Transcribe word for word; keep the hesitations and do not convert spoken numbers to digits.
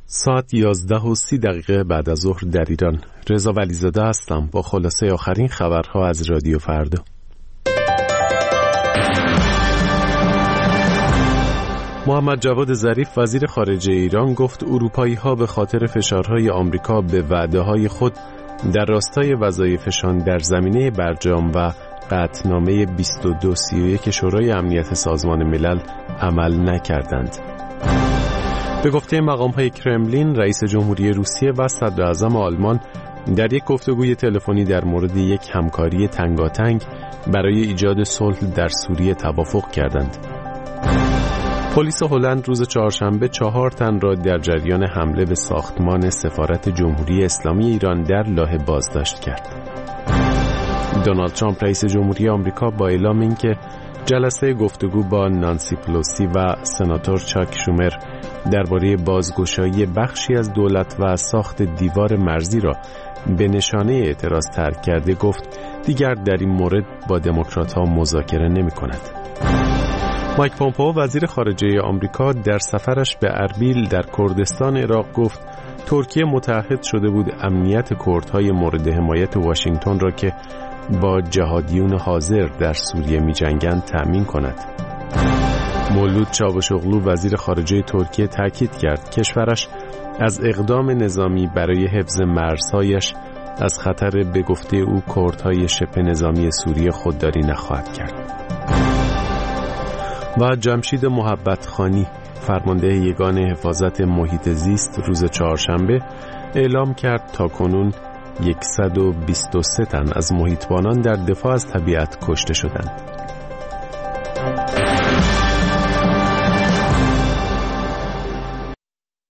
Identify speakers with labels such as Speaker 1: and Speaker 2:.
Speaker 1: ساعت یازده و سی دقیقه بعد از ظهر در ایران. رضا ولیزاده هستم با خلاصه آخرین خبرها از رادیو فردا. محمد جواد ظریف وزیر خارجه ایران گفت اروپایی‌ها به خاطر فشارهای آمریکا به وعده‌های خود در راستای وظایفشان در زمینه برجام و قطعنامه بیست و دو سی و یک شورای امنیت سازمان ملل عمل نکردند. به گفته مقام‌های کرملین، رئیس جمهوری روسیه و صدر اعظم آلمان در یک گفتگوی تلفنی در مورد یک همکاری تنگاتنگ برای ایجاد صلح در سوریه توافق کردند. پلیس هلند روز چهارشنبه چهار تن را در جریان حمله به ساختمان سفارت جمهوری اسلامی ایران در لاهه بازداشت کرد. دونالد ترامپ رئیس جمهوری آمریکا با اعلام اینکه جلسه گفتگو با نانسی پلوسی و سناتور چاک شومر درباره بازگشایی بخشی از دولت و ساخت دیوار مرزی را به نشانه اعتراض ترک کرده، گفت دیگر در این مورد با دموکرات‌ها مذاکره نمی‌کند. مایک پومپئو وزیر خارجه آمریکا در سفرش به اربیل در کردستان عراق گفت ترکیه متعهد شده بود امنیت کردهای مورد حمایت واشنگتن را که با جهادیون حاضر در سوریه می‌جنگند تأمین کند. مولود چاوشوغلو وزیر خارجه ترکیه تاکید کرد کشورش از اقدام نظامی برای حفظ مرزهایش از خطر به گفته او کردهای شبه نظامی سوریه خودداری نخواهد کرد. و جمشید محبت خانی فرمانده یگان حفاظت محیط زیست روز چهارشنبه اعلام کرد تاکنون صد و بیست و سه تن از محیطبانان در دفاع از طبیعت کشته شدند.